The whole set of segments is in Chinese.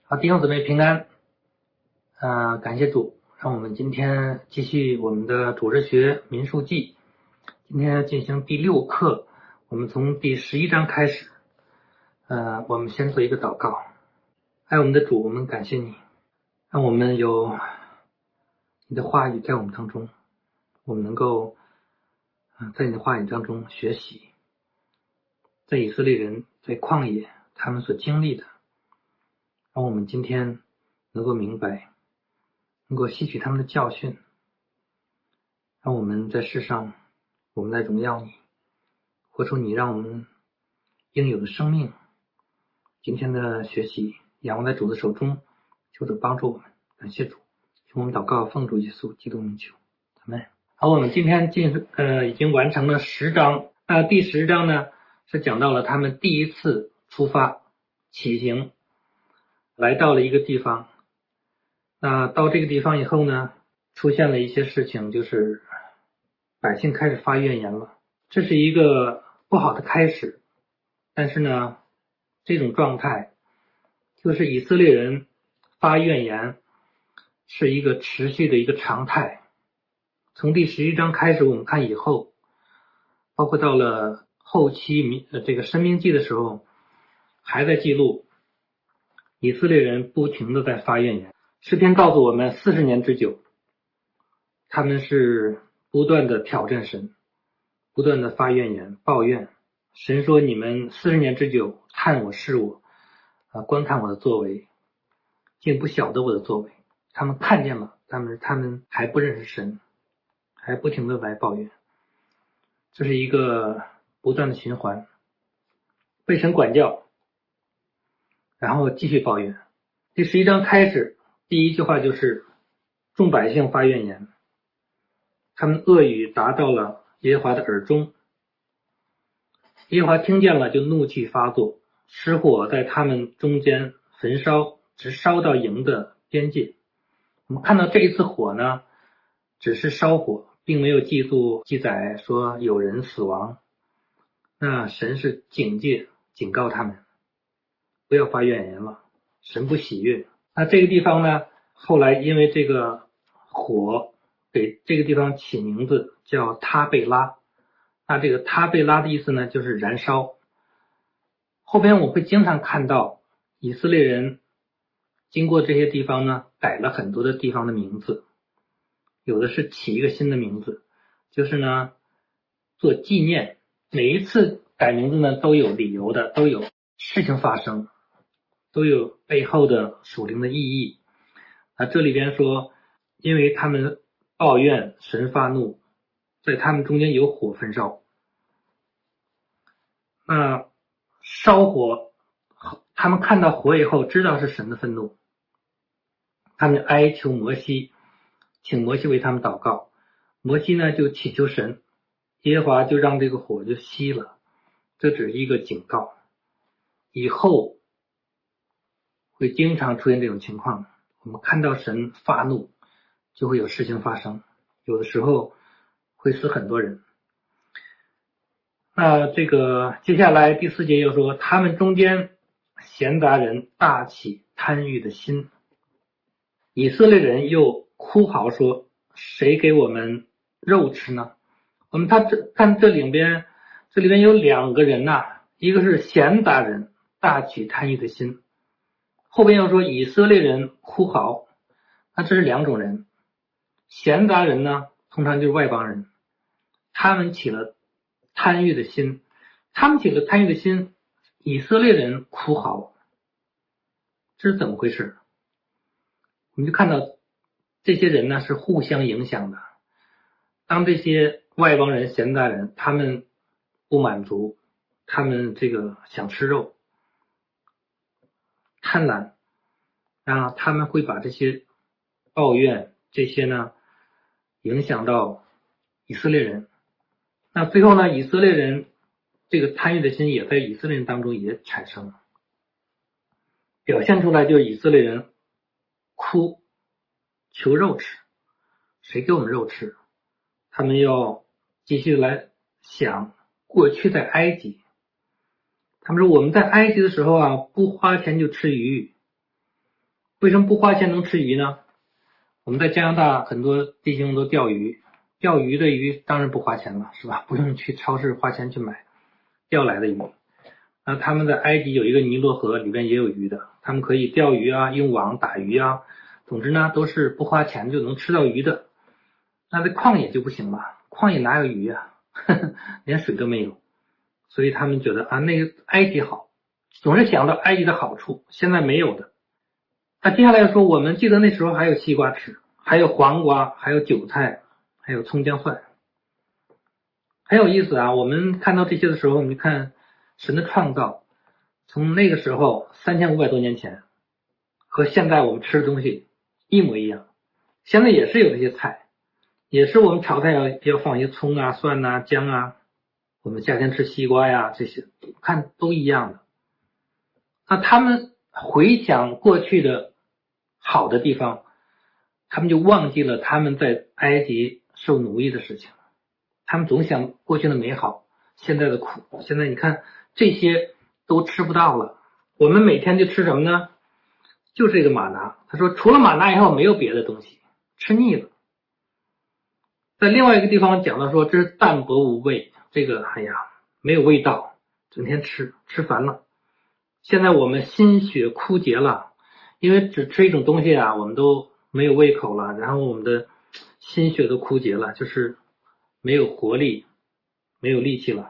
好，弟兄姊妹平安。感谢主，让我们今天继续我们的主日学民数记。今天进行第6课，我们从第11章开始。我们先做一个祷告。爱我们的主，我们感谢你，让我们有你的话语在我们当中，我们能够在你的话语当中学习，在以色列人在旷野他们所经历的，让我们今天能够明白，能够吸取他们的教训，让我们在世上我们来荣耀你，活出你让我们应有的生命。今天的学习仰望在主的手中，求主帮助我们，感谢主，请我们祷告，奉主耶稣基督名求，阿们。好，我们今天已经完成了10章。第10章呢是讲到了他们第一次出发起行，来到了一个地方。那到这个地方以后呢，出现了一些事情，就是百姓开始发怨言了。这是一个不好的开始，但是呢，这种状态就是以色列人发怨言是一个持续的一个常态。从第11章开始，我们看以后，包括到了后期这个申命记的时候，还在记录以色列人不停的在发怨言。诗篇告诉我们40年之久，他们是不断的挑战神，不断的发怨言抱怨。神说，你们40年之久看我视我，观看我的作为，竟不晓得我的作为。他们看见了，他们还不认识神，还不停的来抱怨。这是一个不断的循环，被神管教，然后继续抱怨。第11章开始，第一句话就是众百姓发怨言，他们恶语达到了耶和华的耳中，耶和华听见了，就怒气发作，使火在他们中间焚烧，直烧到营的边界。我们看到这一次火呢，只是烧火，并没有记载说有人死亡。那神是警告他们不要发怨言了，神不喜悦。那这个地方呢，后来因为这个火给这个地方起名字叫他贝拉。那这个他贝拉的意思呢，就是燃烧。后边我会经常看到以色列人经过这些地方呢，改了很多的地方的名字，有的是起一个新的名字，就是呢做纪念。每一次改名字呢都有理由的，都有事情发生，都有背后的属灵的意义。这里边说，因为他们抱怨，神发怒，在他们中间有火焚烧。那烧火，他们看到火以后知道是神的愤怒，他们哀求摩西，请摩西为他们祷告。摩西呢就祈求神，耶和华就让这个火就熄了。这只是一个警告，以后会经常出现这种情况。我们看到神发怒，就会有事情发生，有的时候会死很多人。那这个接下来第4节又说，他们中间闲杂人大起贪欲的心，以色列人又哭嚎说，谁给我们肉吃呢？我们看这里边有2个人一个是闲杂人大起贪欲的心，后边又说以色列人哭嚎。那这是2种人。闲杂人呢，通常就是外邦人，他们起了贪欲的心，以色列人哭嚎，这是怎么回事？我们就看到这些人呢是互相影响的。当这些外邦人闲杂人他们不满足，他们这个想吃肉，贪婪，然后他们会把这些抱怨这些呢影响到以色列人。那最后呢，以色列人这个贪欲的心也在以色列人当中也产生了，表现出来就是以色列人哭求肉吃，谁给我们肉吃？他们要继续来想过去在埃及，他们说我们在埃及的时候不花钱就吃鱼， 为什么不花钱能吃鱼呢？我们在加拿大很多弟兄都钓鱼，钓鱼的鱼当然不花钱了，是吧？不用去超市花钱去买钓来的鱼。那他们在埃及有一个尼罗河，里边也有鱼的，他们可以钓鱼啊，用网打鱼啊，总之呢都是不花钱就能吃到鱼的。那在旷野就不行了，旷野哪有鱼啊？连水都没有。所以他们觉得啊，那个埃及好，总是想到埃及的好处，现在没有的。那接下来说，我们记得那时候还有西瓜吃，还有黄瓜，还有韭菜，还有葱姜蒜，很有意思啊。我们看到这些的时候，我们就看神的创造，从那个时候3500多年前和现在我们吃的东西一模一样。现在也是有这些菜，也是我们炒菜要放一些葱啊、蒜啊、姜啊，我们夏天吃西瓜呀，这些看都一样的。那他们回想过去的好的地方，他们就忘记了他们在埃及受奴役的事情，他们总想过去的美好，现在的苦。现在你看这些都吃不到了，我们每天就吃什么呢？就这个玛拿。他说除了玛拿以后没有别的东西，吃腻了。在另外一个地方讲到说这是淡薄无味，这个哎呀没有味道，整天吃烦了。现在我们心血枯竭了，因为只吃一种东西啊，我们都没有胃口了，然后我们的心血都枯竭了，就是没有活力，没有力气了。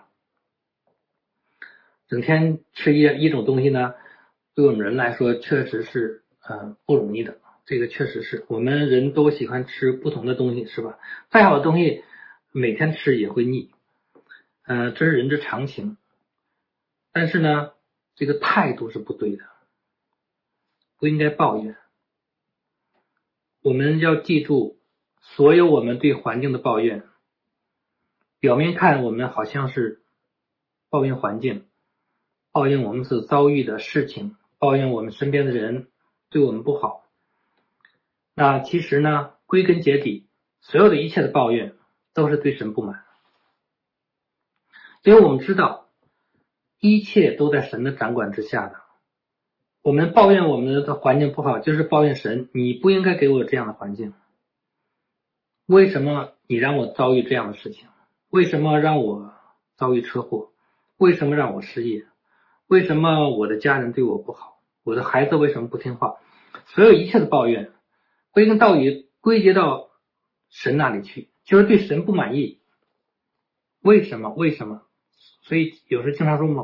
整天吃一种东西呢，对我们人来说确实是不容易的。这个确实是我们人都喜欢吃不同的东西，是吧？再好的东西每天吃也会腻，这是人之常情。但是呢，这个态度是不对的，不应该抱怨。我们要记住，所有我们对环境的抱怨，表面看我们好像是抱怨环境，抱怨我们所遭遇的事情，抱怨我们身边的人对我们不好。那其实呢，归根结底，所有的一切的抱怨都是对神不满。因为我们知道，一切都在神的掌管之下的。我们抱怨我们的环境不好，就是抱怨神，你不应该给我这样的环境。为什么你让我遭遇这样的事情？为什么让我遭遇车祸？为什么让我失业？为什么我的家人对我不好？我的孩子为什么不听话？所有一切的抱怨，归根到底归结到神那里去，就是对神不满意。为什么？为什么？所以有时经常说嘛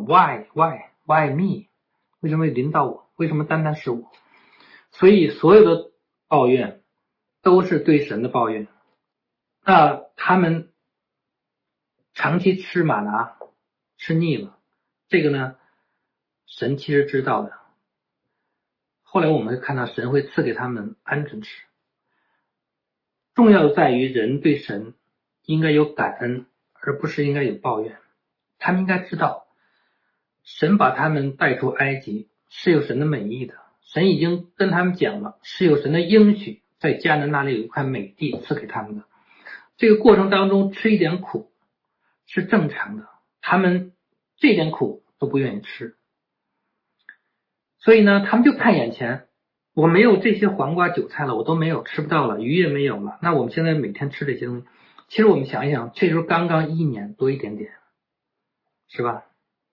，why me？ 为什么临到我？为什么单单是我？所以所有的抱怨都是对神的抱怨。那他们长期吃玛拿，吃腻了，这个呢，神其实知道的。后来我们会看到神会赐给他们鹌鹑吃。重要的在于人对神应该有感恩，而不是应该有抱怨。他们应该知道，神把他们带出埃及是有神的美意的，神已经跟他们讲了，是有神的应许，在迦南那里有一块美地赐给他们的。这个过程当中吃一点苦是正常的，他们这点苦都不愿意吃。所以呢，他们就看眼前，我没有这些黄瓜韭菜了，我都没有，吃不到了，鱼也没有了，那我们现在每天吃这些东西，其实我们想一想，这时候刚刚1年多一点点，是吧？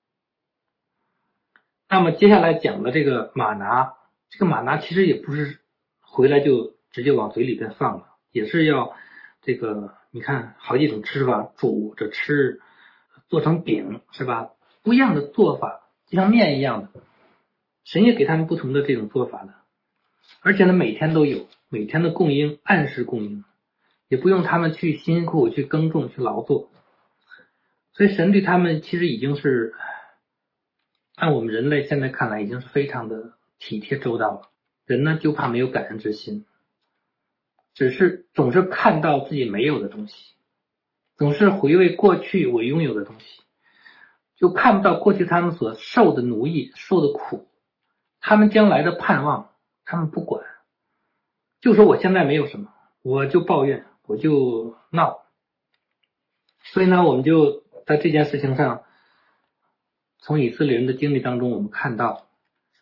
那么接下来讲的这个玛拿，这个玛拿其实也不是回来就直接往嘴里边放了，也是要这个你看好几种吃法，煮着吃，做成饼，是吧？不一样的做法，就像面一样的，神也给他们不同的这种做法的，而且呢每天都有，每天的供应按时供应，也不用他们去辛苦去耕种去劳作，所以神对他们其实已经是按我们人类现在看来已经是非常的体贴周到了。人呢就怕没有感恩之心，只是总是看到自己没有的东西，总是回味过去我拥有的东西，就看不到过去他们所受的奴役受的苦，他们将来的盼望他们不管，就说我现在没有什么，我就抱怨，我就闹。所以呢我们就在这件事情上，从以色列人的经历当中我们看到，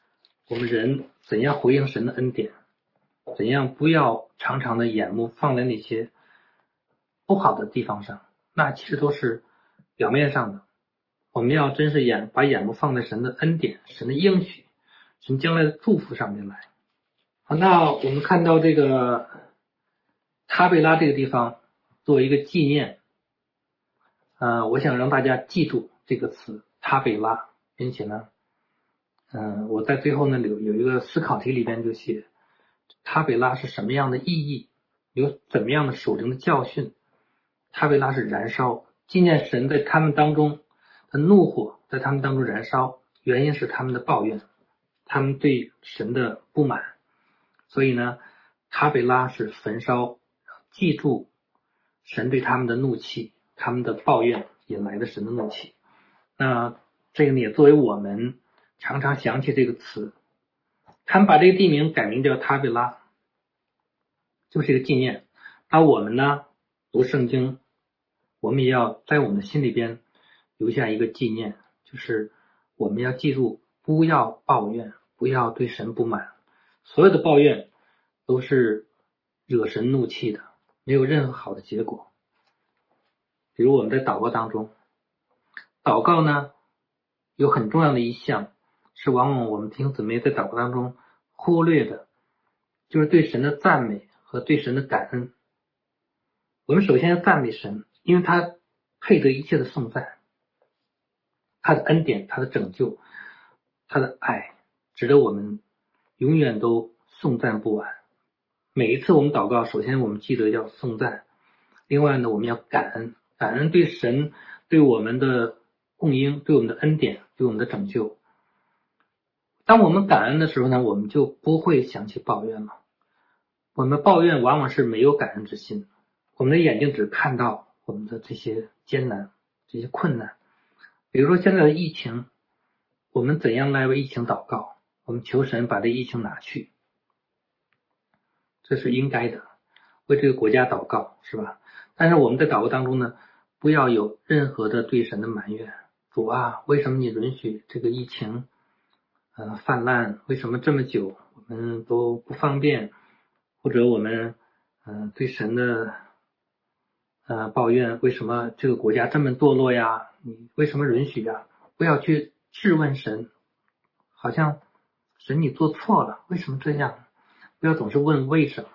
我们人怎样回应神的恩典，怎样不要常常的眼目放在那些不好的地方上，那其实都是表面上的。我们要真是把眼目放在神的恩典、神的应许、神将来的祝福上面来。好，那我们看到这个塔贝拉这个地方作为一个纪念，我想让大家记住这个词塔贝拉，并且呢，我在最后呢有一个思考题里边就写塔贝拉是什么样的意义，有怎么样的属灵的教训。塔贝拉是燃烧，纪念神在他们当中的怒火在他们当中燃烧，原因是他们的抱怨，他们对神的不满，所以呢塔贝拉是焚烧，记住神对他们的怒气，他们的抱怨引来的神的怒气。那这个也作为我们常常想起这个词，他们把这个地名改名叫塔贝拉，就是一个纪念。那我们呢读圣经，我们也要在我们的心里边留下一个纪念，就是我们要记住不要抱怨，不要对神不满，所有的抱怨都是惹神怒气的，没有任何好的结果。比如我们在祷告当中，祷告呢有很重要的一项是往往我们弟兄姊妹在祷告当中忽略的，就是对神的赞美和对神的感恩。我们首先要赞美神，因为他配得一切的颂赞，他的恩典，他的拯救，他的爱值得我们永远都颂赞不完。每一次我们祷告，首先我们记得要颂赞，另外呢我们要感恩，感恩对神对我们的供应，对我们的恩典，对我们的拯救。当我们感恩的时候呢，我们就不会想起抱怨了。我们抱怨往往是没有感恩之心，我们的眼睛只看到我们的这些艰难，这些困难。比如说现在的疫情，我们怎样来为疫情祷告？我们求神把这疫情拿去，这是应该的，为这个国家祷告，是吧？但是我们在祷告当中呢，不要有任何的对神的埋怨。主啊，为什么你允许这个疫情泛滥？为什么这么久我们都不方便？或者我们对神的抱怨，为什么这个国家这么堕落呀？你为什么允许呀？不要去质问神，好像神你做错了，为什么这样？不要总是问为什么。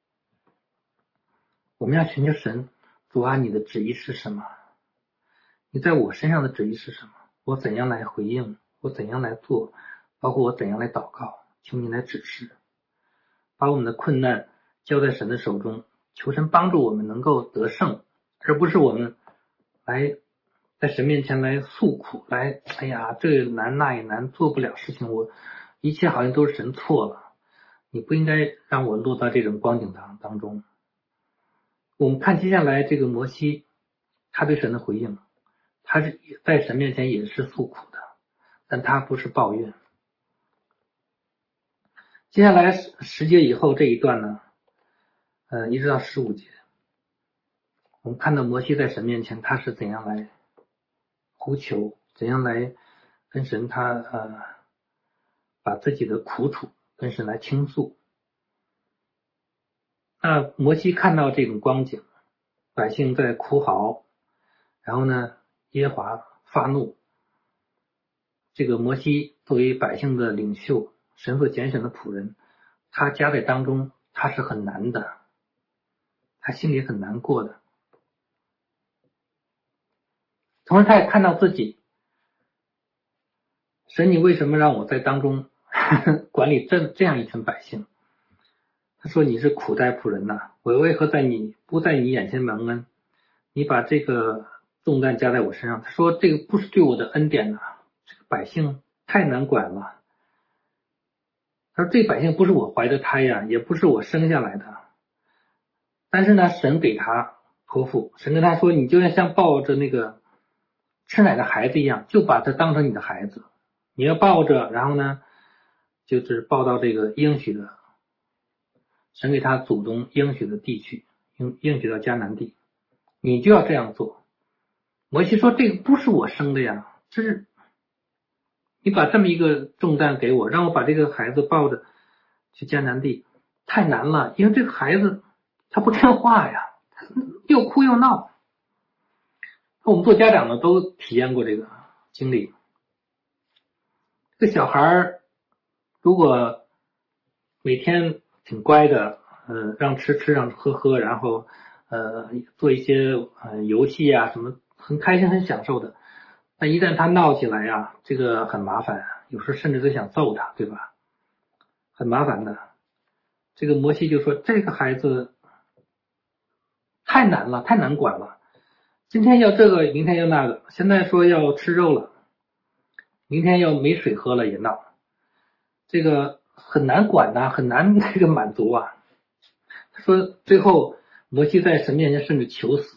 我们要寻求神，主啊，你的旨意是什么？你在我身上的旨意是什么？我怎样来回应？我怎样来做？包括我怎样来祷告？求你来指示，把我们的困难交在神的手中，求神帮助我们能够得胜，而不是我们来在神面前来诉苦，来哎呀这也难那也难，做不了事情，我一切好像都是神错了，你不应该让我落到这种光景当中。我们看接下来这个摩西，他对神的回应，他是在神面前也是诉苦的，但他不是抱怨。接下来10节以后这一段呢，一直到15节，我们看到摩西在神面前他是怎样来呼求，怎样来跟神他把自己的苦楚跟神来倾诉。那摩西看到这种光景，百姓在哭嚎，然后呢耶和华发怒，这个摩西作为百姓的领袖，神所拣选的仆人，他夹在当中，他是很难的，他心里很难过的。同时他也看到自己，神你为什么让我在当中管理这样一群百姓？他说你是苦待仆人呐，我为何不在你眼前蒙恩？你把这个重担加在我身上。他说这个不是对我的恩典呐，这个百姓太难管了。他说这百姓不是我怀的胎呀，也不是我生下来的。但是呢，神给他托付，神跟他说，你就像抱着那个吃奶的孩子一样，就把他当成你的孩子。你要抱着，然后呢，就是抱到这个应许的，神给他祖宗应许的地区，应许到迦南地，你就要这样做。摩西说这个不是我生的呀，这是你把这么一个重担给我，让我把这个孩子抱着去迦南地，太难了，因为这个孩子他不听话呀，又哭又闹。我们做家长的都体验过这个经历。这个小孩如果每天挺乖的，让吃吃让喝喝，然后做一些游戏啊什么，很开心很享受的。但一旦他闹起来呀，这个很麻烦，有时候甚至都想揍他，对吧？很麻烦的。这个摩西就说这个孩子太难了，太难管了。今天要这个，明天要那个，现在说要吃肉了，明天要没水喝了也闹，这个很难管呐，很难这个满足啊。他说最后摩西在神面前甚至求死。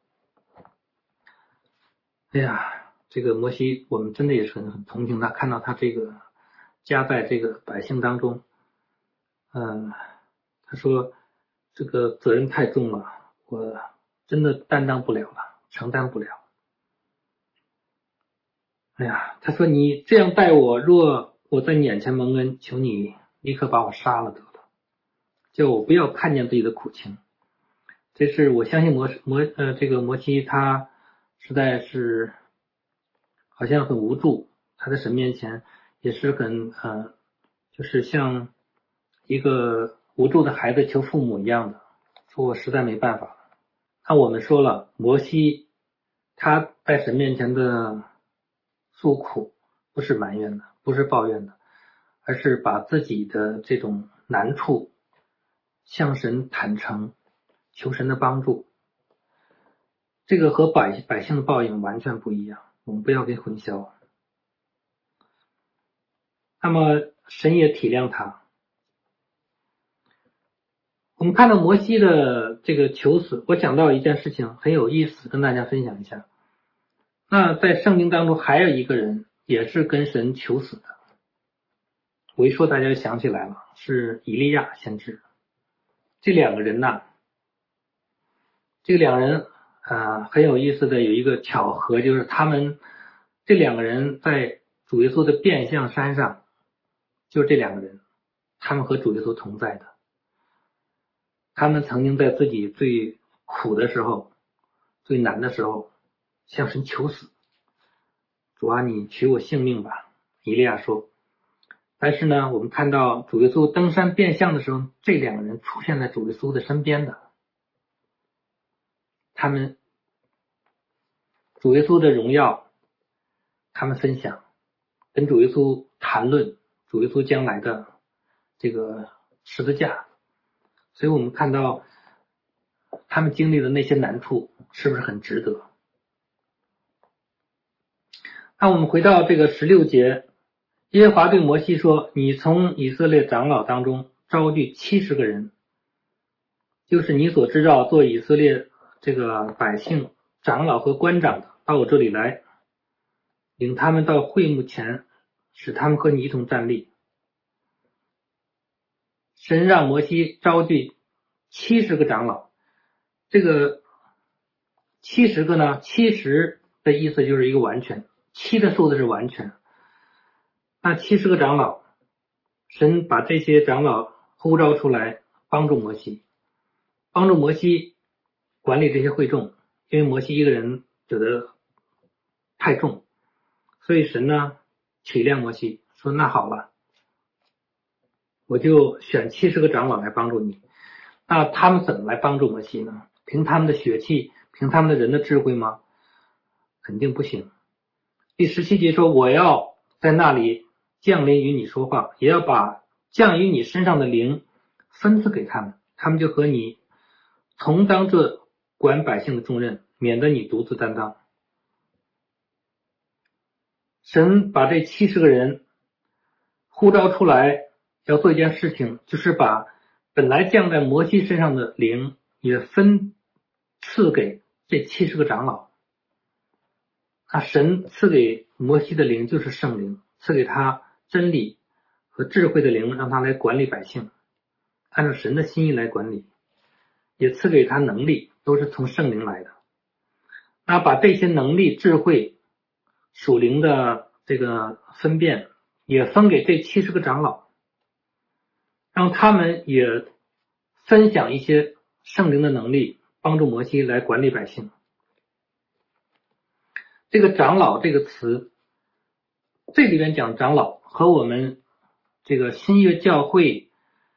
哎呀，这个摩西我们真的也是很同情他，看到他这个夹在这个百姓当中，他说这个责任太重了，我真的担当不了了，承担不了。哎呀，他说你这样待我，若我在你眼前蒙恩，求你立刻把我杀了得了，叫我不要看见自己的苦情。这是我相信这个摩西他实在是好像很无助，他在神面前也是很就是像一个无助的孩子求父母一样的，说我实在没办法。那我们说了，摩西他在神面前的诉苦不是埋怨的，不是抱怨的，而是把自己的这种难处向神坦诚，求神的帮助。这个和百姓的报应完全不一样，我们不要给混淆。那么神也体谅他。我们看到摩西的这个求死，我讲到一件事情很有意思，跟大家分享一下。那在圣经当中还有一个人也是跟神求死的，我一说大家就想起来了，是以利亚先知。这两个人呢，这两个人很有意思的有一个巧合，就是他们这两个人在主耶稣的变相山上，就是这两个人，他们和主耶稣同在的。他们曾经在自己最苦的时候，最难的时候向神求死，主啊，你取我性命吧，以利亚说。但是呢，我们看到主耶稣登山变相的时候，这两个人出现在主耶稣的身边的，他们主耶稣的荣耀，他们分享，跟主耶稣谈论主耶稣将来的这个十字架。所以我们看到他们经历的那些难处是不是很值得。那我们回到这个16节，耶和华对摩西说，你从以色列长老当中招聚70个人，就是你所知道做以色列这个百姓长老和官长的，到我这里来，领他们到会幕前，使他们和你一同站立。神让摩西招聚70个长老，这个70个呢，70的意思就是一个完全，7的数字是完全。那70个长老，神把这些长老呼召出来，帮助摩西管理这些会众，因为摩西一个人觉得太重，所以神呢体谅摩西，说那好了，我就选70个长老来帮助你。那他们怎么来帮助摩西呢？凭他们的血气，凭他们的人的智慧吗？肯定不行。第17节说，我要在那里降临与你说话，也要把降于你身上的灵分赐给他们，他们就和你同当这管百姓的重任，免得你独自担当。神把这70个人呼召出来，要做一件事情，就是把本来降在摩西身上的灵也分赐给这70个长老。神赐给摩西的灵就是圣灵，赐给他真理和智慧的灵，让他来管理百姓，按照神的心意来管理，也赐给他能力，都是从圣灵来的。那把这些能力、智慧、属灵的这个分辨，也分给这70个长老，让他们也分享一些圣灵的能力，帮助摩西来管理百姓。这个长老这个词，这里边讲长老和我们这个新约教会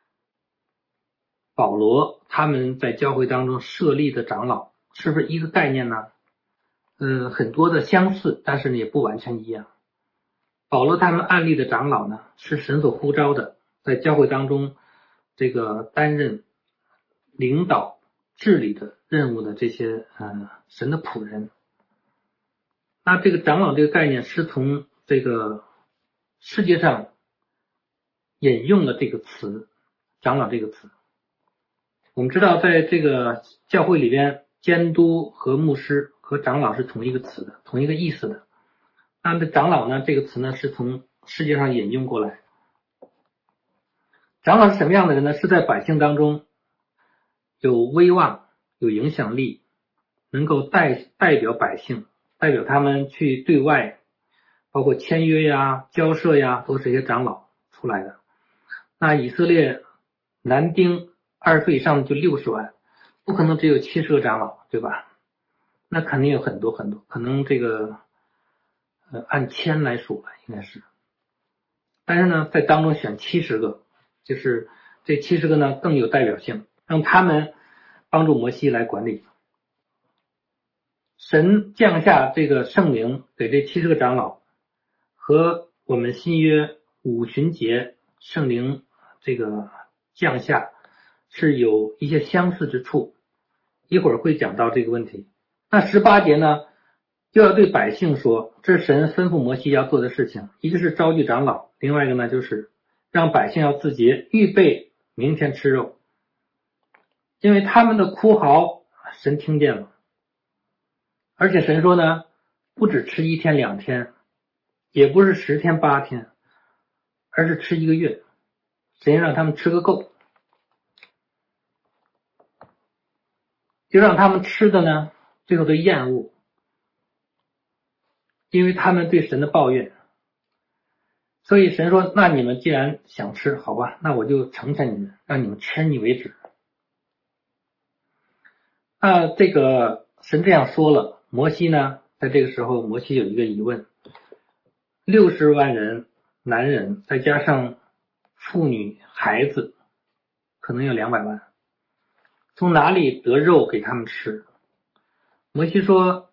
保罗他们在教会当中设立的长老是不是一个概念呢？很多的相似，但是呢也不完全一样。保罗他们案例的长老呢，是神所呼召的，在教会当中这个担任领导治理的任务的这些神的仆人。那这个长老这个概念是从这个世界上引用了这个词，长老这个词。我们知道在这个教会里边，监督和牧师和长老是同一个词的，同一个意思的。那么长老呢这个词呢是从世界上引用过来。长老是什么样的人呢？是在百姓当中有威望、有影响力，能够代表百姓，代表他们去对外，包括签约呀、交涉呀，都是这些长老出来的。那以色列男丁20岁以上就60万，不可能只有70个长老，对吧？那肯定有很多很多，可能这个按千来数吧，应该是。但是呢，在当中选70个，就是这70个呢更有代表性，让他们帮助摩西来管理。神降下这个圣灵给这70个长老，和我们新约五旬节圣灵这个降下是有一些相似之处，一会儿会讲到这个问题。那18节呢，就要对百姓说，这是神吩咐摩西要做的事情，一个是召集长老，另外一个呢就是让百姓要自洁，预备明天吃肉，因为他们的哭嚎神听见了。而且神说呢，不只吃1天2天，也不是10天8天，而是吃1个月，神让他们吃个够。就让他们吃的呢最后都厌恶，因为他们对神的抱怨。所以神说，那你们既然想吃，好吧，那我就成全你们，让你们吃腻为止。这个神这样说了，摩西呢在这个时候，摩西有一个疑问，60万人男人再加上妇女孩子，可能有200万，从哪里得肉给他们吃？摩西说，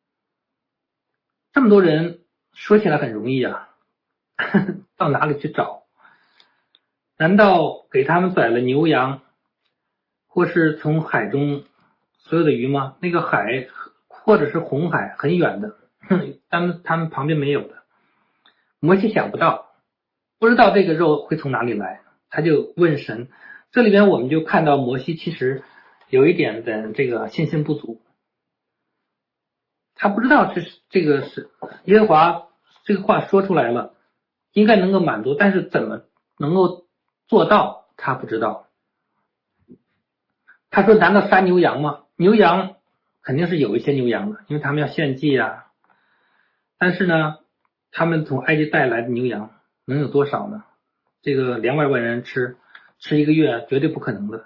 这么多人说起来很容易啊，到哪里去找？难道给他们宰了牛羊，或是从海中所有的鱼吗？那个海或者是红海很远的，他们旁边没有的。摩西想不到，不知道这个肉会从哪里来，他就问神。这里边我们就看到摩西其实有一点的这个信心不足，他不知道这个是耶和华这个话说出来了，应该能够满足，但是怎么能够做到他不知道。他说难道杀牛羊吗？牛羊肯定是有一些牛羊的，因为他们要献祭啊。但是呢，他们从埃及带来的牛羊能有多少呢？这个200万人吃1个月绝对不可能的。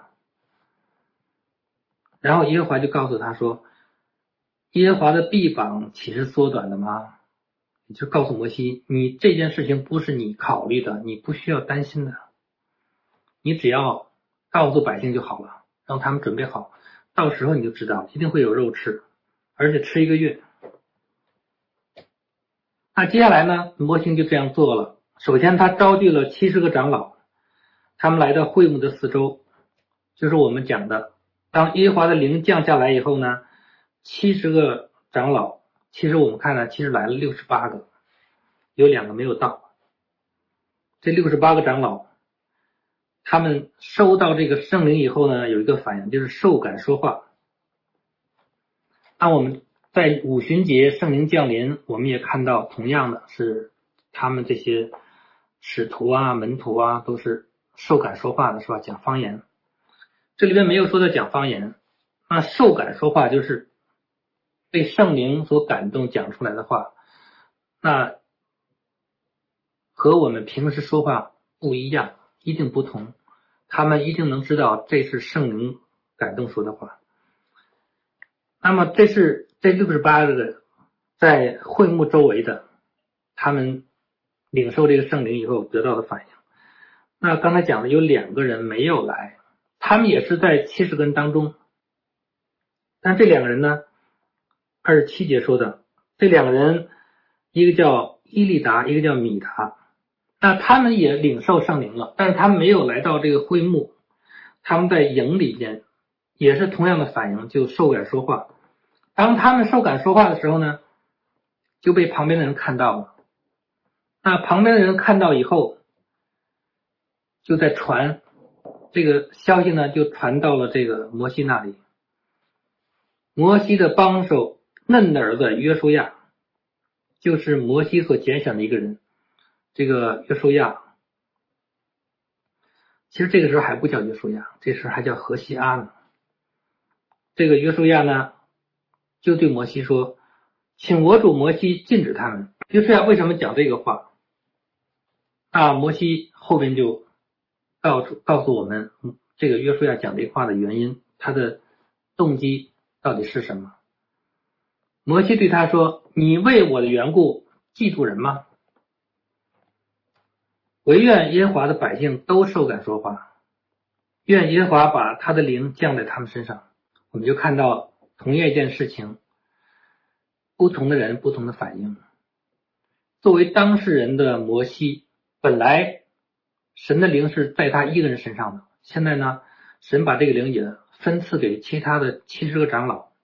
然后耶和华就告诉他说，耶和华的臂膀岂是缩短的吗？你就告诉摩西，你这件事情不是你考虑的，你不需要担心的，你只要告诉百姓就好了，让他们准备好，到时候你就知道一定会有肉吃，而且吃1个月。那接下来呢，摩西就这样做了。首先他召集了70个长老，他们来到会幕的四周，就是我们讲的，当耶和华的灵降下来以后呢，70个长老，其实我们看呢，其实来了68个，有2个没有到。这68个长老，他们收到这个圣灵以后呢，有一个反应，就是受感说话。那我们在五旬节圣灵降临，我们也看到同样的是他们这些使徒啊门徒啊都是受感说话的，是吧？讲方言。这里边没有说的讲方言，那受感说话就是被圣灵所感动讲出来的话。那和我们平时说话不一样，一定不同，他们一定能知道这是圣灵感动说的话。那么这是这68个在会幕周围的，他们领受这个圣灵以后得到的反应。那刚才讲的有2个人没有来，他们也是在70个人当中，但这2个人呢，27节说的，这2个人一个叫伊利达，一个叫米达，那他们也领受圣灵了，但是他们没有来到这个会幕，他们在营里边也是同样的反应，就受感说话。当他们受感说话的时候呢，就被旁边的人看到了。那旁边的人看到以后，就在传这个消息呢，就传到了这个摩西那里。摩西的帮手嫩的儿子约书亚，就是摩西所拣选的一个人。这个约书亚，其实这个时候还不叫约书亚，这时候还叫何西阿呢。这个约书亚呢，就对摩西说：“请我主摩西禁止他们。”约书亚为什么讲这个话？摩西后边就告诉我们，这个约书亚讲这话的原因，他的动机到底是什么？摩西对他说：“你为我的缘故嫉妒人吗？惟愿耶和华的百姓都受感说话，愿耶和华把他的灵降在他们身上。”我们就看到同样一件事情，不同的人不同的反应。作为当事人的摩西，本来神的灵是在他一个人身上的，现在呢，神把这个灵也分赐给其他的70个长老。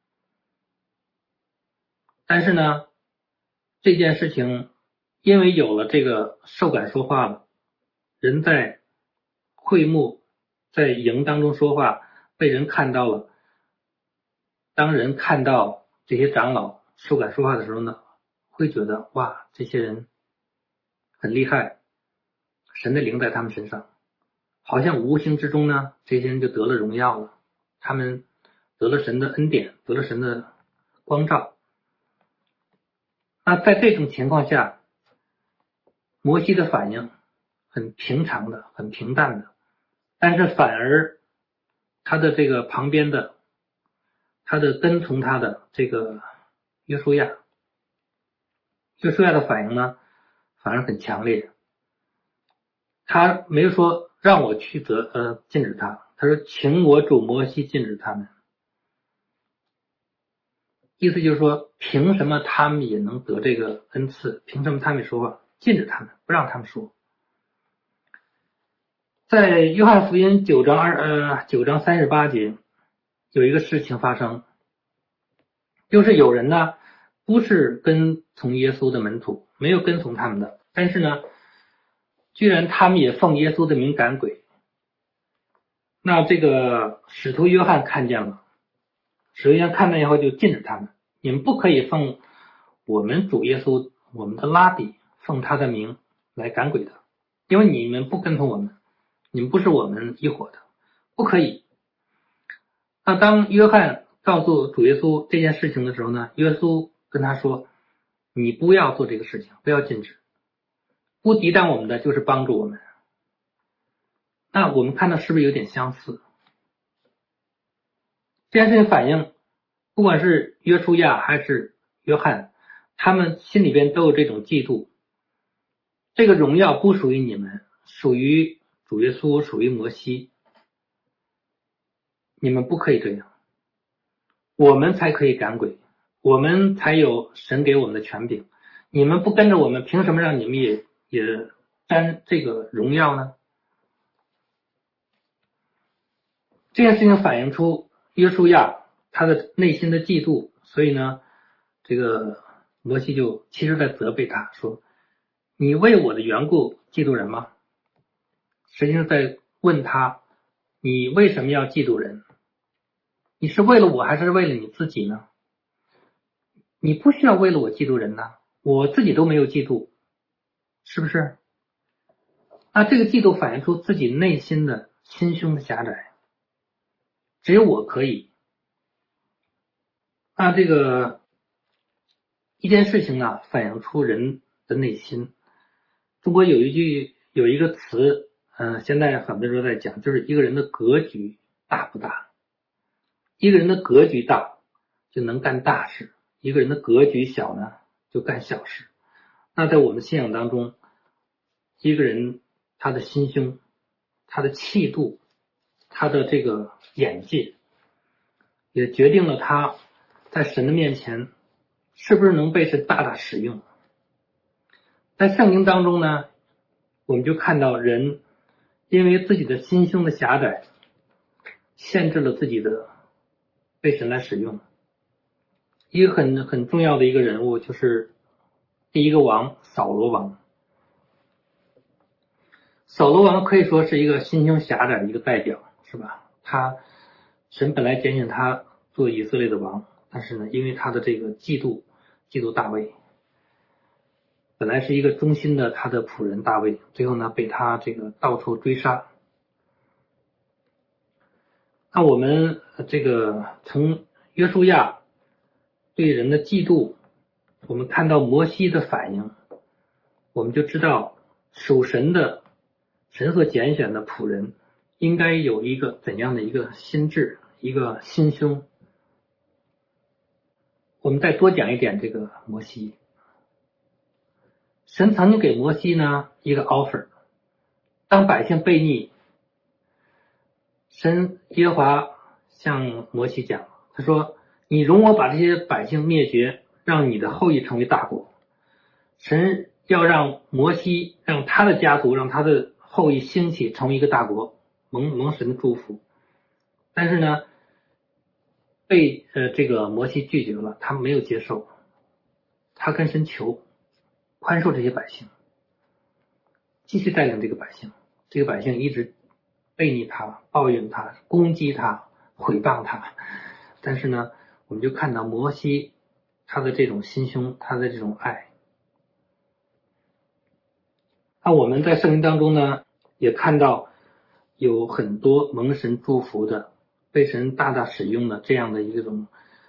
但是呢，这件事情因为有了这个受感说话了，人在会幕在营当中说话，被人看到了。当人看到这些长老受感说话的时候呢，会觉得哇，这些人很厉害，神的灵在他们身上，好像无形之中呢，这些人就得了荣耀了，他们得了神的恩典，得了神的光照。那在这种情况下，摩西的反应很平常的，很平淡的，但是反而他的这个旁边的，他的跟从他的这个约书亚的反应呢，反而很强烈。他没有说让我去禁止他，他说请我主摩西禁止他们。意思就是说，凭什么他们也能得这个恩赐？凭什么他们也说话？禁止他们，不让他们说。在约翰福音9章38节，有一个事情发生，就是有人呢不是跟从耶稣的门徒，没有跟从他们的，但是呢，居然他们也奉耶稣的名赶鬼。那这个使徒约翰看见了，使徒约翰看见以后就禁止他们，你们不可以奉我们主耶稣，我们的拉比，奉他的名来赶鬼的，因为你们不跟从我们，你们不是我们一伙的，不可以。那当约翰告诉主耶稣这件事情的时候呢，耶稣跟他说，你不要做这个事情，不要禁止，不抵挡我们的就是帮助我们。那我们看到是不是有点相似？这件事情反映，不管是约书亚还是约翰，他们心里边都有这种嫉妒。这个荣耀不属于你们，属于主耶稣，属于摩西。你们不可以这样，我们才可以赶鬼，我们才有神给我们的权柄。你们不跟着我们，凭什么让你们也沾这个荣耀呢？这件事情反映出约书亚他的内心的嫉妒，所以呢，这个摩西就其实在责备他说，你为我的缘故嫉妒人吗？实际上在问他，你为什么要嫉妒人？你是为了我还是为了你自己呢？你不需要为了我嫉妒人呢，我自己都没有嫉妒，是不是？那这个嫉妒反映出自己内心的心胸的狭窄，只有我可以。那这个一件事情呢，反映出人的内心， 中国有一个词，现在很多人都在讲，就是一个人的格局大不大。一个人的格局大，就能干大事；一个人的格局小呢，就干小事。那在我们信仰当中，一个人他的心胸、他的气度、他的这个眼界，也决定了他在神的面前是不是能被神大大使用。在圣经当中呢，我们就看到人因为自己的心胸的狭窄，限制了自己的被神来使用。一个很重要的一个人物就是第一个王扫罗王。扫罗王可以说是一个心胸狭窄的一个代表，是吧？神本来拣选他做以色列的王，但是呢，因为他的这个嫉妒大卫，本来是一个忠心的他的仆人大卫，最后呢被他这个到处追杀。那我们这个从约书亚对人的嫉妒，我们看到摩西的反应，我们就知道属神所拣选的仆人应该有一个怎样的一个心智，一个心胸。我们再多讲一点这个摩西。神曾经给摩西呢一个 offer， 当百姓悖逆，神耶和华向摩西讲，他说你容我把这些百姓灭绝，让你的后裔成为大国。神要让摩西，让他的家族，让他的后裔兴起成为一个大国，蒙神的祝福。但是呢被这个摩西拒绝了，他没有接受，他跟神求宽恕这些百姓，继续带领这个百姓。这个百姓一直背逆他，抱怨他，攻击他，毁谤他。但是呢，我们就看到摩西他的这种心胸，他的这种爱。那我们在圣经当中呢，也看到有很多蒙神祝福的，被神大大使用的这样的一种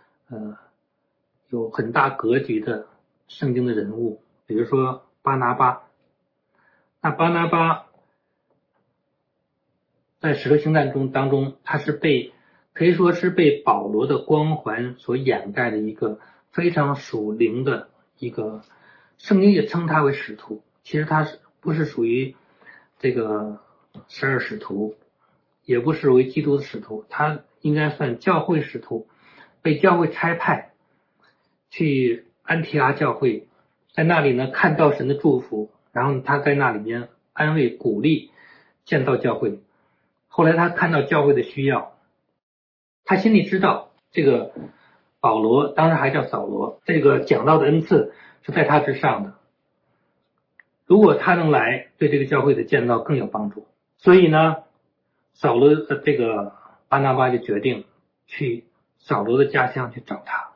有很大格局的圣经的人物，比如说巴拿巴。那巴拿巴在使徒行传当中，他是可以说是被保罗的光环所掩盖的一个非常属灵的一个，圣经也称他为使徒，其实他不是属于这个12使徒，也不是为基督的使徒，他应该算教会使徒，被教会差派去安提阿教会，在那里呢看到神的祝福，然后他在那里面安慰鼓励建造教会。后来他看到教会的需要，他心里知道这个保罗，当时还叫扫罗，这个讲道的恩赐是在他之上的，如果他能来，对这个教会的建造更有帮助。所以呢，这个巴拿巴就决定去扫罗的家乡去找他。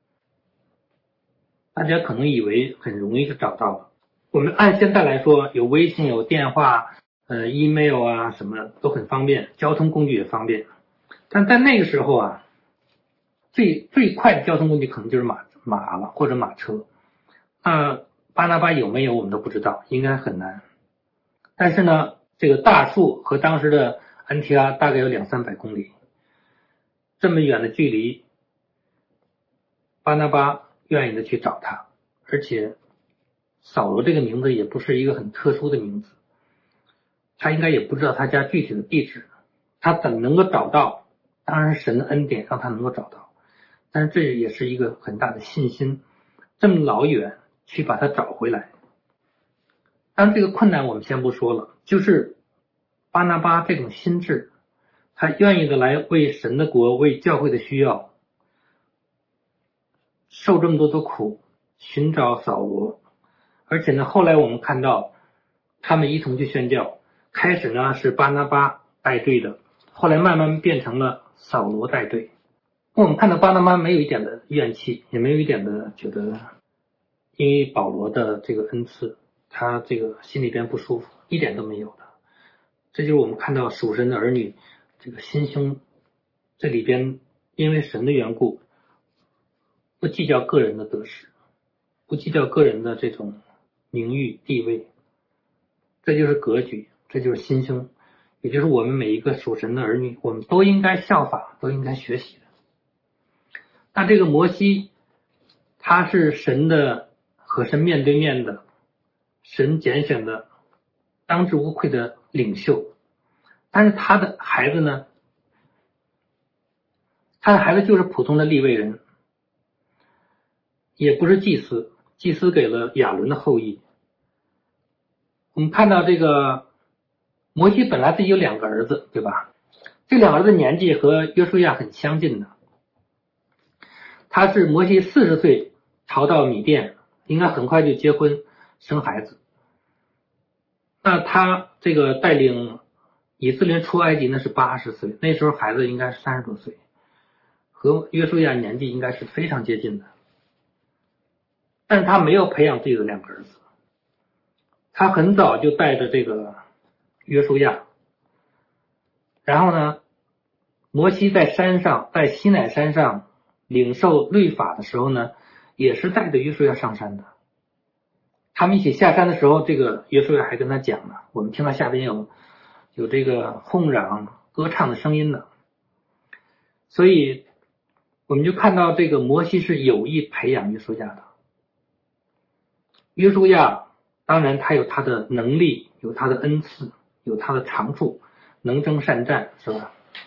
大家可能以为很容易就找到了，我们按现在来说，有微信，有电话email 啊，什么都很方便，交通工具也方便。但在那个时候啊，最快的交通工具可能就是马了，或者马车。巴拿巴有没有我们都不知道，应该很难。但是呢，这个大数和当时的安提阿大概有200-300公里，这么远的距离，巴拿巴愿意的去找他。而且扫罗这个名字也不是一个很特殊的名字，他应该也不知道他家具体的地址，他怎么能够找到？当然是神的恩典让他能够找到，但是这也是一个很大的信心，这么老远去把他找回来。当然这个困难我们先不说了，就是巴拿巴这种心智，他愿意的来为神的国，为教会的需要，受这么多的苦，寻找扫罗。而且呢，后来我们看到他们一同去宣教，开始呢是巴拿巴带队的，后来慢慢变成了扫罗带队。我们看到巴拿巴没有一点的怨气，也没有一点的觉得因为保罗的这个恩赐他这个心里边不舒服，一点都没有的。这就是我们看到属神的儿女这个心胸，这里边因为神的缘故，不计较个人的得失，不计较个人的这种名誉地位， 这就是格局，这就是心胸，也就是我们每一个属神的儿女，我们都应该效法，都应该学习的。那这个摩西，他是神的和神面对面的，神拣选的当之无愧的领袖，但是他的孩子呢，他的孩子就是普通的利未人，也不是祭司，祭司给了亚伦的后裔。我们看到这个摩西本来自己有2个儿子，对吧？这2个儿子年纪和约书亚很相近的。他是摩西40岁逃到米甸，应该很快就结婚生孩子。那他这个带领以色列出埃及呢是80岁，那时候孩子应该是30多岁，和约书亚年纪应该是非常接近的。但是他没有培养自己的2个儿子，他很早就带着这个约书亚，然后呢，摩西在山上，在西乃山上领受律法的时候呢，也是带着约书亚上山的。他们一起下山的时候，这个约书亚还跟他讲呢，我们听到下边有这个哄嚷歌唱的声音呢。所以我们就看到这个摩西是有意培养约书亚的。约书亚当然他有他的能力，有他的恩赐，有他的长处，能征善战，是吧？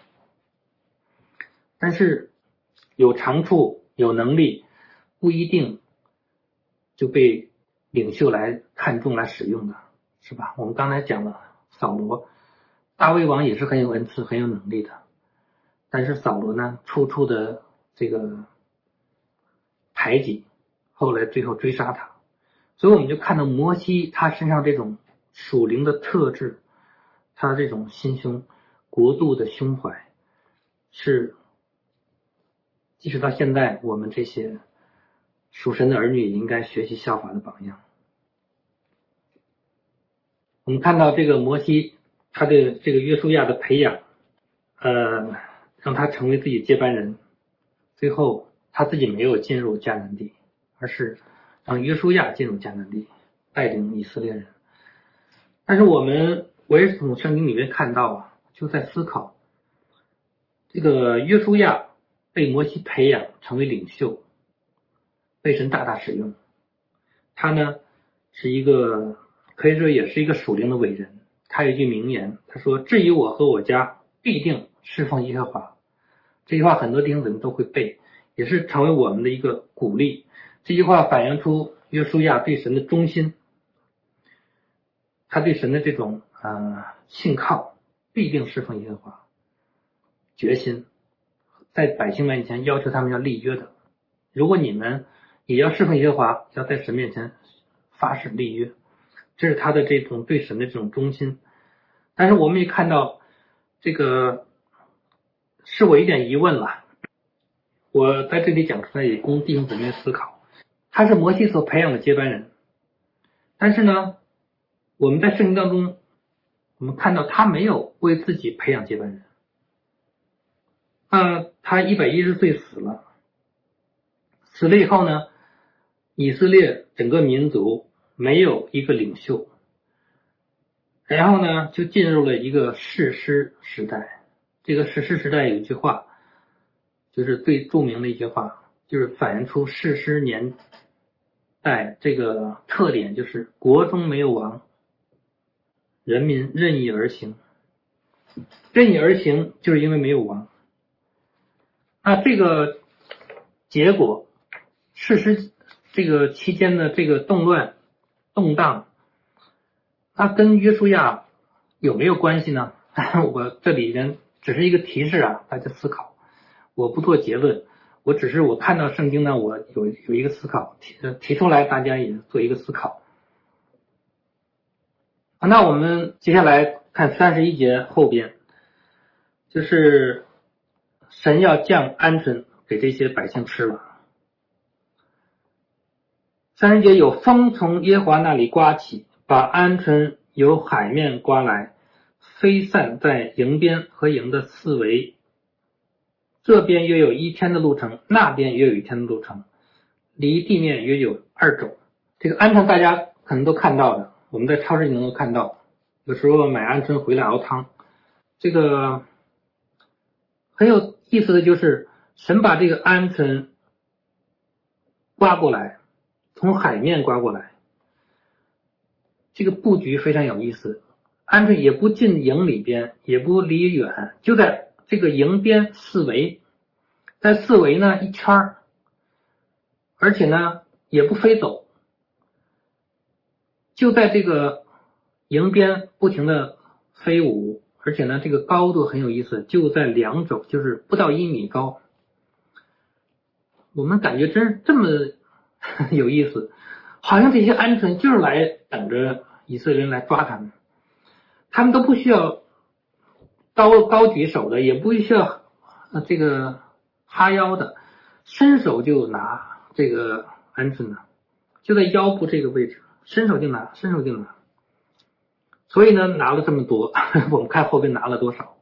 但是有长处有能力不一定就被领袖来看重来使用的，是吧？我们刚才讲了扫罗，大卫王也是很有恩赐很有能力的，但是扫罗呢处处的这个排挤，后来最后追杀他。所以我们就看到摩西他身上这种属灵的特质，他这种心胸国度的胸怀，是即使到现在我们这些属神的儿女也应该学习效法的榜样。我们看到这个摩西他的这个约书亚的培养，让他成为自己接班人，最后他自己没有进入迦南地，而是让约书亚进入迦南地，带领以色列人。但是我也是从圣经里面看到啊，就在思考，这个约书亚被摩西培养成为领袖，被神大大使用。他呢是一个可以说也是一个属灵的伟人。他有一句名言，他说：至于我和我家必定侍奉耶和华。这句话很多弟兄姊妹都会背，也是成为我们的一个鼓励。这句话反映出约书亚对神的忠心，他对神的这种信靠，必定侍奉耶和华，决心在百姓面前要求他们要立约的。如果你们也要侍奉耶和华，要在神面前发誓立约，这是他的这种对神的这种忠心。但是我们也看到这个是我一点疑问了，我在这里讲出来也供弟兄姊妹思考。他是摩西所培养的接班人，但是呢我们在圣经当中我们看到他没有为自己培养接班人。他110岁死了以后呢，以色列整个民族没有一个领袖，然后呢就进入了一个士师时代。这个士师时代有一句话，就是最著名的一句话，就是反映出士师年代这个特点，就是国中没有王，人民任意而行。任意而行就是因为没有王。那这个结果，士师这个期间的这个动乱动荡，它跟约书亚有没有关系呢？我这里边只是一个提示啊，大家思考，我不做结论，我只是我看到圣经呢，我有一个思考提出来，大家也做一个思考。那我们接下来看31节后边，就是神要降鹌鹑给这些百姓吃了。30节有风从耶和华那里刮起，把鹌鹑由海面刮来，飞散在营边和营的四围，这边约有1天的路程，那边约有1天的路程，离地面约有2肘。这个鹌鹑大家可能都看到的，我们在超市里能够看到， 有时候买鹌鹑回来熬汤。这个很有意思的就是神把这个鹌鹑刮过来，从海面刮过来，这个布局非常有意思。鹌鹑也不进营里边，也不离远，就在这个营边四围，在四围呢一圈，而且呢也不飞走，就在这个营边不停的飞舞，而且呢这个高度很有意思，就在2肘，就是不到1米高。我们感觉真是这么有意思，好像这些鹌鹑就是来等着以色列人来抓他们，他们都不需要高举手的，也不需要这个哈腰的，伸手就拿这个鹌鹑呢，就在腰部这个位置，伸手就拿。所以呢拿了这么多，我们看后边拿了多少。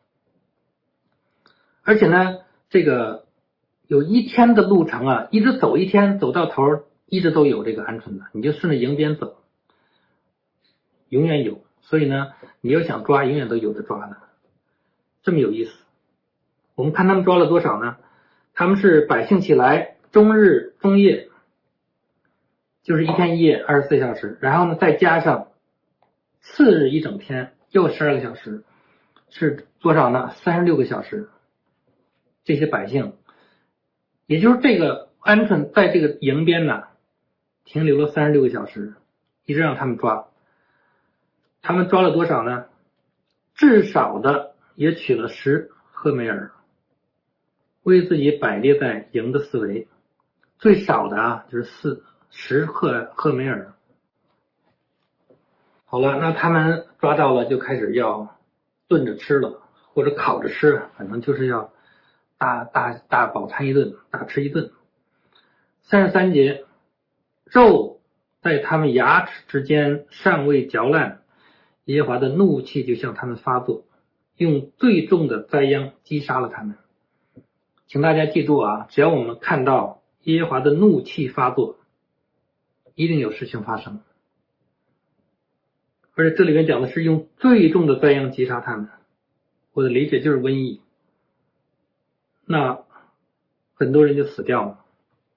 而且呢这个有1天的路程啊，一直走1天，走到头一直都有这个鹌鹑的，你就顺着营边走，永远有。所以呢你要想抓，永远都有的抓的，这么有意思。我们看他们抓了多少呢？他们是百姓起来，终日终夜，就是1天1夜24小时，然后呢再加上次日1整天，又12个小时，是多少呢？36个小时。这些百姓，也就是这个鹌鹑在这个营边呢停留了36个小时，一直让他们抓。他们抓了多少呢？至少的也取了10赫梅尔，为自己摆列在营的四围。最少的啊就是10赫梅尔。好了，那他们抓到了就开始要炖着吃了，或者烤着吃，反正就是要大饱餐一顿，大吃一顿。33节，肉在他们牙齿之间尚未嚼烂，耶和华的怒气就向他们发作，用最重的灾殃击杀了他们。请大家记住啊，只要我们看到耶和华的怒气发作，一定有事情发生。而且这里面讲的是用最重的灾殃击杀他们，我的理解就是瘟疫，那很多人就死掉了。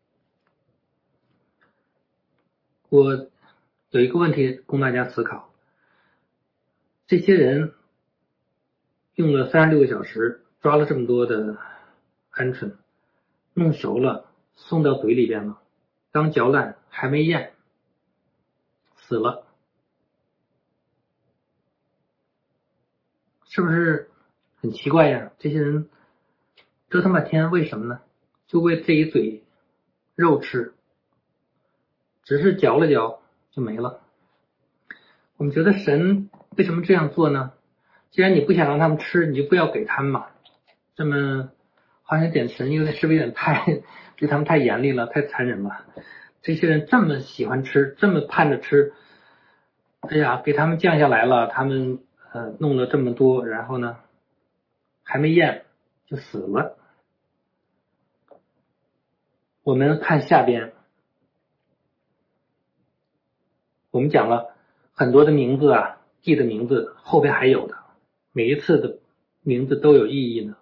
我有一个问题供大家思考，这些人用了36个小时抓了这么多的鹌鹑，弄熟了送到嘴里边了，刚嚼烂还没咽，死了，是不是很奇怪呀？这些人折腾半天为什么呢？就为这一嘴肉吃，只是嚼了嚼就没了。我们觉得神为什么这样做呢？既然你不想让他们吃，你就不要给他们嘛。这么好像点神是不是有点太对他们太严厉了，太残忍了？这些人这么喜欢吃，这么盼着吃，哎呀，给他们降下来了，他们弄了这么多，然后呢还没咽就死了。我们看下边，我们讲了很多的名字啊，地的名字后边还有的，每一次的名字都有意义呢。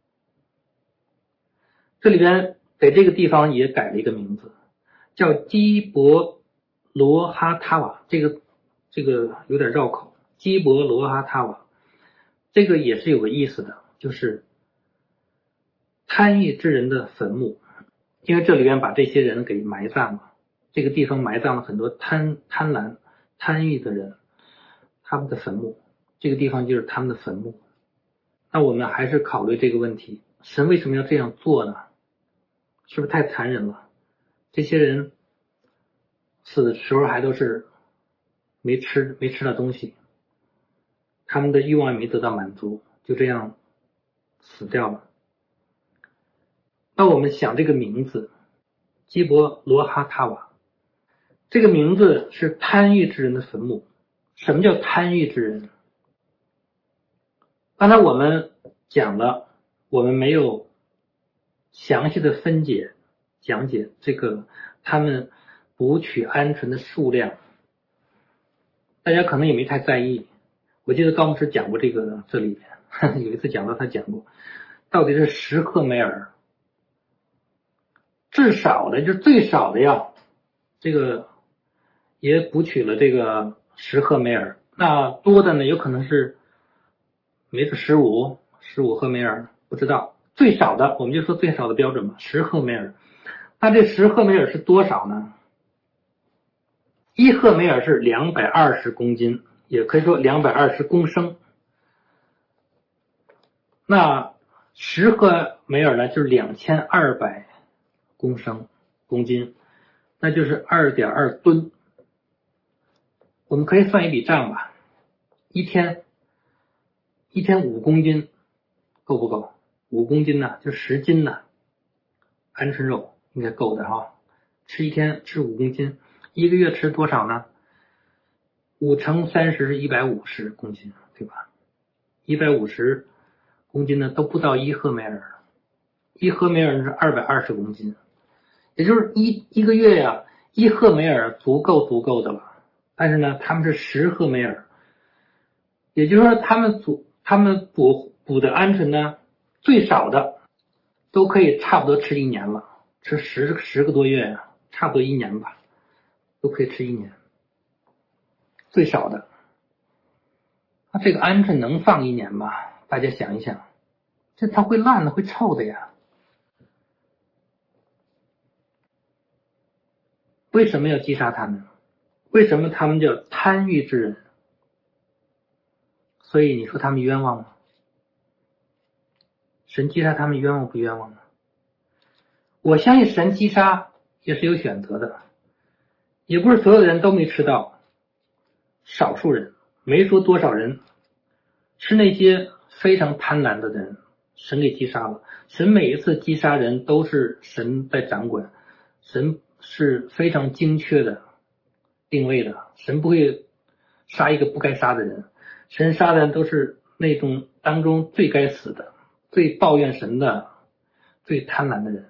这里边给这个地方也改了一个名字，叫基伯罗哈塔瓦，这个有点绕口，基伯罗哈塔瓦，这个也是有个意思的，就是贪欲之人的坟墓，因为这里边把这些人给埋葬了，这个地方埋葬了很多贪婪贪欲的人，他们的坟墓，这个地方就是他们的坟墓。那我们还是考虑这个问题，神为什么要这样做呢？是不是太残忍了？这些人死的时候还都是没吃到东西，他们的欲望没得到满足，就这样死掉了。那我们想这个名字基伯罗哈塔瓦，这个名字是贪欲之人的坟墓。什么叫贪欲之人？刚才我们讲了，我们没有详细的分解讲解这个他们捕取鹌鹑的数量，大家可能也没太在意， 我记得高牧师讲过这里边有一次讲到他讲过，到底是10赫梅尔，至少的就是最少的呀，这个也补取了这个10赫梅尔，那多的呢有可能是没准15赫梅尔，不知道。最少的我们就说最少的标准吧，10赫梅尔。那这10赫梅尔是多少呢？1赫梅尔是220公斤，也可以说220公升。那10赫梅尔呢，就是2200公斤，那就是 2.2 吨。我们可以算一笔账吧，一天5公斤够不够？5公斤呢，就10斤呢，鹌鹑肉应该够的哈。一天吃5公斤，一个月吃多少呢？5乘30是150公斤，对吧？150公斤呢都不到1赫梅尔，1赫梅尔是220公斤，也就是一个月呀，1赫梅尔足够的了。但是呢，他们是10赫梅尔，也就是说他们补的鹌鹑呢，最少的都可以差不多吃1年了，吃10个多月呀，差不多1年吧，都可以吃1年，最少的。那这个鹌鹑能放1年吗？大家想一想，这它会烂的，会臭的呀。为什么要击杀他们？为什么他们叫贪欲之人？所以你说他们冤枉吗？神击杀他们冤枉不冤枉呢？我相信神击杀也是有选择的，也不是所有的人都没吃到，少数人，没说多少人，是那些非常贪婪的人，神给击杀了。神每一次击杀人都是神在掌管，神是非常精确的定位的，神不会杀一个不该杀的人，神杀的人都是那种当中最该死的，最抱怨神的，最贪婪的人。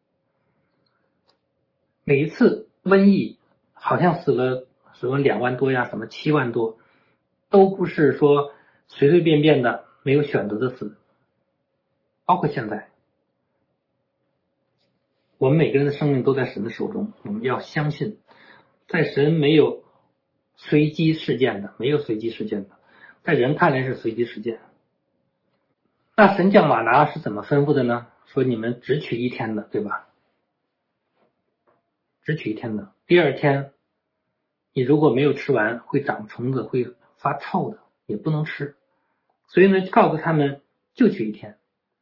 每一次瘟疫好像死了什么2万多呀，什么7万多，都不是说随随便便的没有选择的死。包括现在我们每个人的生命都在神的手中，我们要相信在神没有随机事件的，在人看来是随机事件。那神降玛拿是怎么吩咐的呢？说你们只取1天的，对吧？只取1天的，第2天你如果没有吃完，会长虫子，会发臭的，也不能吃。所以呢，告诉他们就取1天，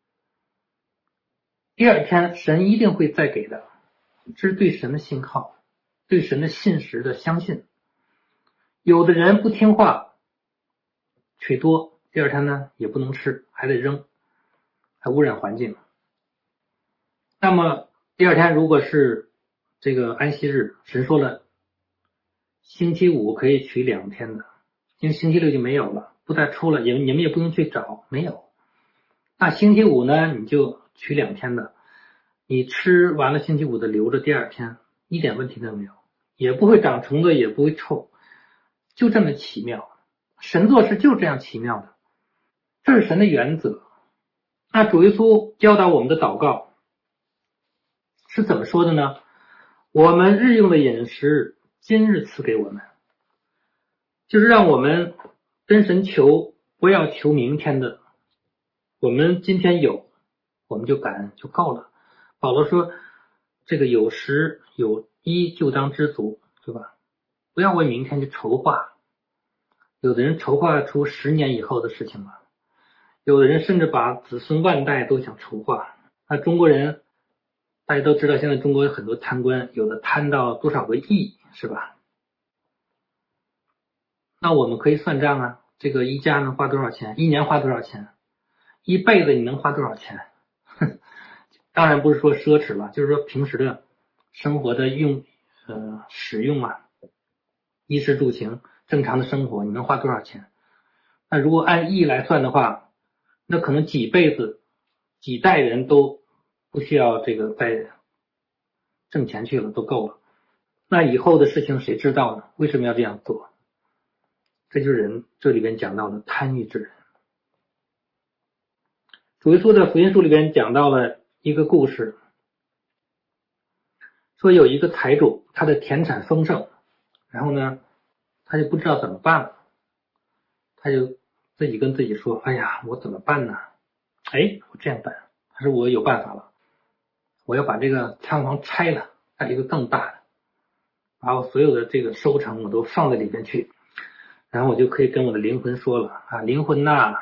第2天神一定会再给的。这是对神的信号，对神的信实的相信。有的人不听话，取多，第2天呢也不能吃，还得扔，还污染环境。那么第2天如果是这个安息日，神说了星期5可以取2天的，因为星期6就没有了，不再出了，你们也不用去找，没有。那星期5呢你就取2天的，你吃完了星期5的留着，第2天一点问题都没有，也不会长虫子，也不会臭，就这么奇妙。神做事就这样奇妙的，这是神的原则。那主耶稣教导我们的祷告是怎么说的呢？我们日用的饮食今日赐给我们，就是让我们跟神求，不要求明天的，我们今天有我们就感恩就够了。保罗说这个有时有衣就当知足，对吧？不要为明天去筹划，有的人筹划出10年以后的事情了，有的人甚至把子孙万代都想筹划。那中国人大家都知道，现在中国有很多贪官，有的贪到多少个亿，是吧？那我们可以算账啊，这个一家能花多少钱，1年花多少钱，一辈子你能花多少钱？当然不是说奢侈了，就是说平时的生活的使用啊，衣食住行正常的生活你能花多少钱？那如果按亿来算的话，那可能几辈子几代人都不需要这个再挣钱去了，都够了。那以后的事情谁知道呢？为什么要这样做？ 这就是人这里边讲到的贪欲之人。主耶稣的福音书里边讲到了一个故事，说有一个财主，他的田产丰盛，然后呢他就不知道怎么办了，他就自己跟自己说，哎呀，我怎么办呢？我这样办，他说我有办法了，我要把这个仓房拆了，盖一个更大的，把我所有的这个收成我都放在里边去，然后我就可以跟我的灵魂说了啊，灵魂呐，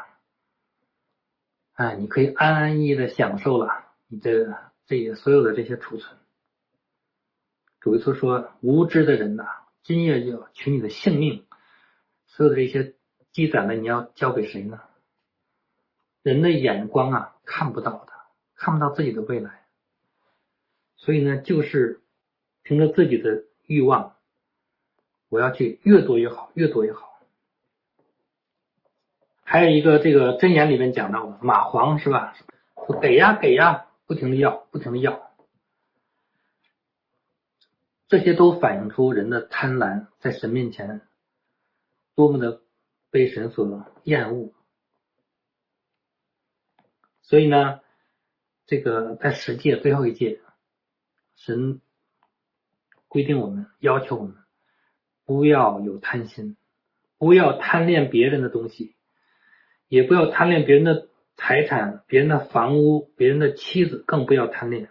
你可以安安逸逸的享受了你的这些所有的这些储存。主耶稣说，无知的人呐，今夜就要取你的性命，所有的这些积攒的你要交给谁呢？人的眼光啊，看不到的，看不到自己的未来，所以呢，就是凭着自己的欲望，我要去越多越好，越多越好。还有一个这个箴言里面讲到的蚂蟥是吧？给呀给呀，不停的要，不停的要，这些都反映出人的贪婪在神面前多么的被神所厌恶。所以呢，这个在十诫最后一诫，神规定我们，要求我们不要有贪心，不要贪恋别人的东西，也不要贪恋别人的财产，别人的房屋，别人的妻子，更不要贪恋。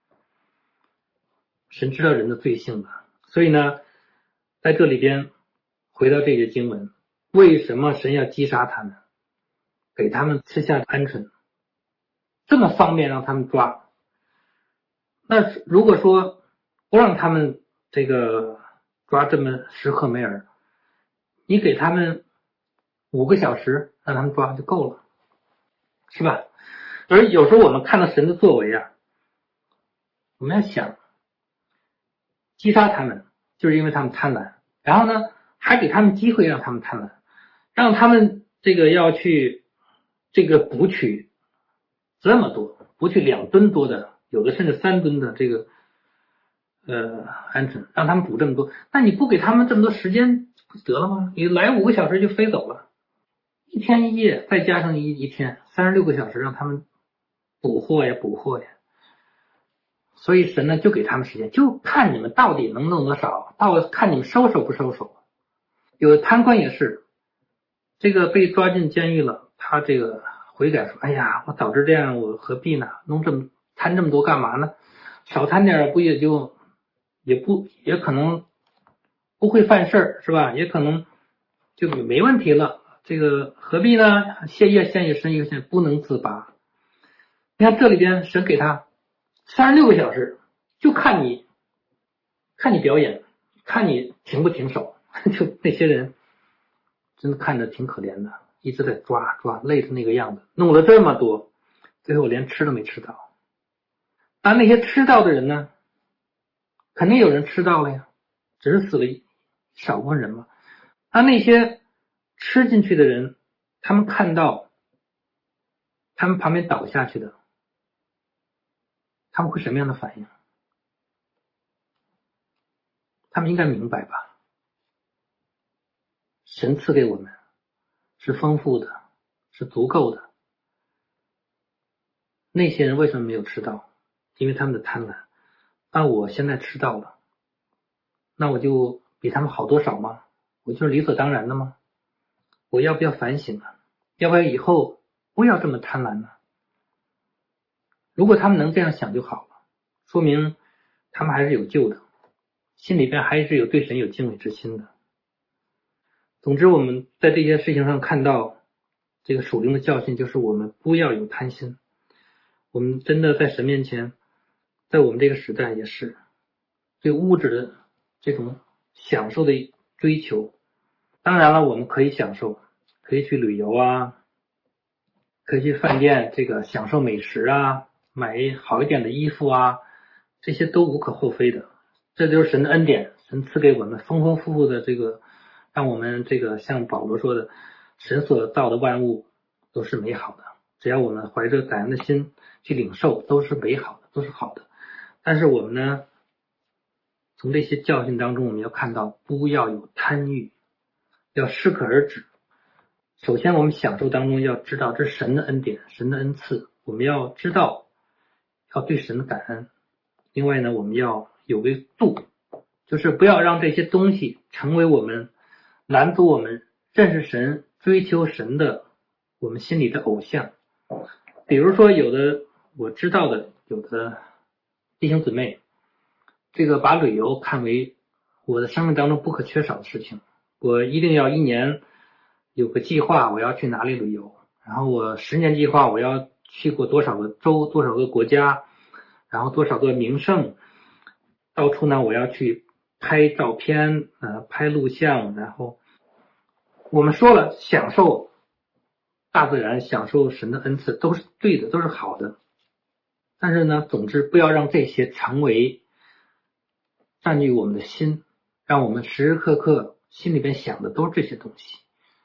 神知道人的罪性的，所以呢，在这里边回到这些经文，为什么神要击杀他们，给他们吃下鹌鹑，这么方便让他们抓？那如果说不让他们这个抓这么10赫梅尔，你给他们5个小时让他们抓就够了，是吧？而有时候我们看到神的作为啊，我们要想，击杀他们就是因为他们贪婪，然后呢还给他们机会让他们贪婪，让他们这个要去这个捕取这么多，捕取2吨多的，有的甚至3吨的这个鹌鹑，让他们捕这么多，那你不给他们这么多时间不得了吗？你来5个小时就飞走了，1天1夜再加上一天，36个小时让他们捕获呀。所以神呢就给他们时间，就看你们到底能弄多少，看你们收手不收手。有的贪官也是，这个被抓进监狱了，他这个悔改说，哎呀，我早知这样我何必呢，贪这么多干嘛呢？少贪点不也可能不会犯事是吧？也可能就没问题了，这个何必呢？谢业现深一个现不能自拔。你看这里边神给他36个小时，就看你表演，看你停不停手。就那些人真的看着挺可怜的，一直在抓，累的那个样子，弄了这么多，最后连吃都没吃到。而那些吃到的人呢，肯定有人吃到了呀，只是死了一少部分人嘛。而那些吃进去的人，他们看到他们旁边倒下去的，他们会什么样的反应？他们应该明白吧，神赐给我们是丰富的，是足够的。那些人为什么没有吃到？因为他们的贪婪。那我现在吃到了，那我就比他们好多少吗？我就是理所当然的吗？我要不要反省啊？要不要以后不要这么贪婪呢？如果他们能这样想就好了，说明他们还是有救的，心里边还是有对神有敬畏之心的。总之我们在这些事情上看到这个属灵的教训，就是我们不要有贪心。我们真的在神面前，在我们这个时代也是对物质的这种享受的追求。当然了，我们可以享受，可以去旅游啊，可以去饭店这个享受美食啊，买好一点的衣服啊，这些都无可厚非的。这就是神的恩典，神赐给我们丰丰富富的这个，让我们这个像保罗说的，神所造的万物都是美好的，只要我们怀着感恩的心去领受，都是美好的，都是好的。但是我们呢，从这些教训当中我们要看到，不要有贪欲， 要适可而止。首先我们享受当中要知道这是神的恩典，神的恩赐，我们要知道要对神的感恩。另外呢，我们要有个度，就是不要让这些东西成为我们拦阻我们认识神、追求神的我们心里的偶像。比如说有的我知道的有的弟兄姊妹，这个把旅游看为我的生命当中不可缺少的事情，我一定要一年有个计划，我要去哪里旅游，然后我10年计划，我要去过多少个州，多少个国家，然后多少个名胜，到处呢我要去拍照片拍录像。然后我们说了，享受大自然，享受神的恩赐都是对的，都是好的，但是呢，总之不要让这些成为占据我们的心，让我们时时刻刻心里边想的都是这些东西。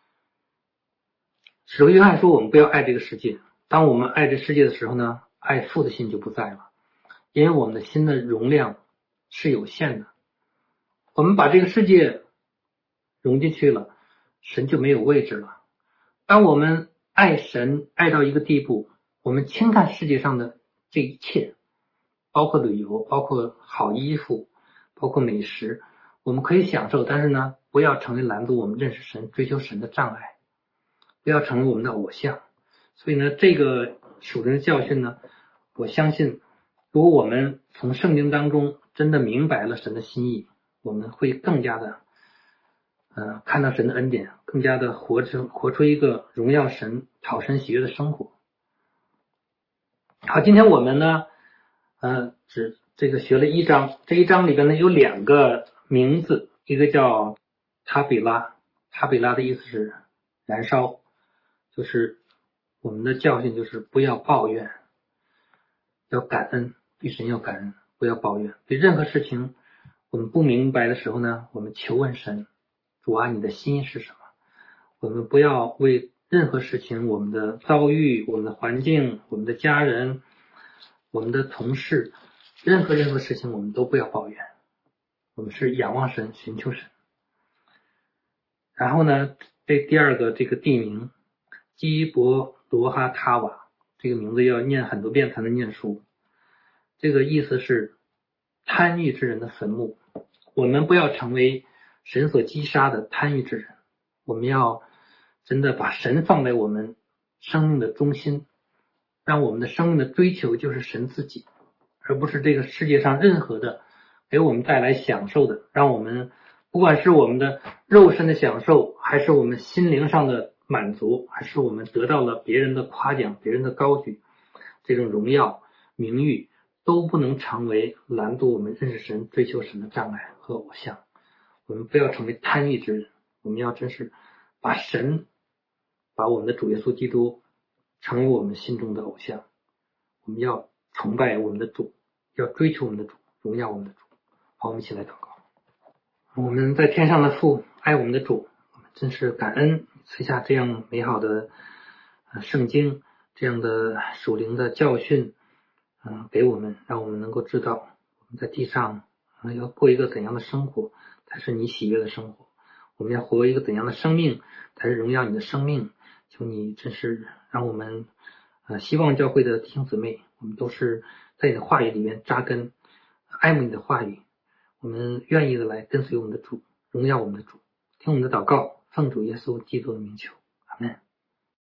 使徒约翰说我们不要爱这个世界，当我们爱这世界的时候呢，爱父的心就不在了，因为我们的心的容量是有限的，我们把这个世界融进去了，神就没有位置了。当我们爱神爱到一个地步，我们轻看世界上的这一切，包括旅游，包括好衣服，包括美食，我们可以享受，但是呢，不要成为拦阻我们认识神、追求神的障碍，不要成为我们的偶像。所以呢，这个属灵的教训呢，我相信如果我们从圣经当中真的明白了神的心意，我们会更加的看到神的恩典，更加的活出一个荣耀神、讨神喜悦的生活。好，今天我们呢这个学了1章，这一章里边呢有2个名字，一个叫塔比拉，塔比拉的意思是燃烧，就是我们的教训就是不要抱怨，要感恩，对神要感恩，不要抱怨。对任何事情我们不明白的时候呢，我们求问神，主啊，你的心意是什么？我们不要为任何事情，我们的遭遇，我们的环境，我们的家人，我们的同事，任何事情我们都不要抱怨，我们是仰望神，寻求神。然后呢，这第2个这个地名基伯罗哈塔瓦，这个名字要念很多遍才能念熟。这个意思是贪欲之人的坟墓，我们不要成为神所击杀的贪欲之人，我们要真的把神放在我们生命的中心，让我们的生命的追求就是神自己，而不是这个世界上任何的给我们带来享受的，让我们不管是我们的肉身的享受，还是我们心灵上的满足，还是我们得到了别人的夸奖，别人的高举，这种荣耀名誉都不能成为拦阻我们认识神、追求神的障碍和偶像。我们不要成为贪欲之人，我们要真是把神，把我们的主耶稣基督成为我们心中的偶像。我们要崇拜我们的主，要追求我们的主，荣耀我们的主。好，我们一起来祷告。我们在天上的父，爱我们的主，我们真是感恩赐下这样美好的圣经，这样的属灵的教训给我们，让我们能够知道我们在地上要过一个怎样的生活才是你喜悦的生活，我们要活一个怎样的生命才是荣耀你的生命。求你真是让我们希望教会的弟兄姊妹，我们都是在你的话语里面扎根，爱慕你的话语，我们愿意的来跟随我们的主，荣耀我们的主，听我们的祷告，奉主耶稣基督的名求，阿们。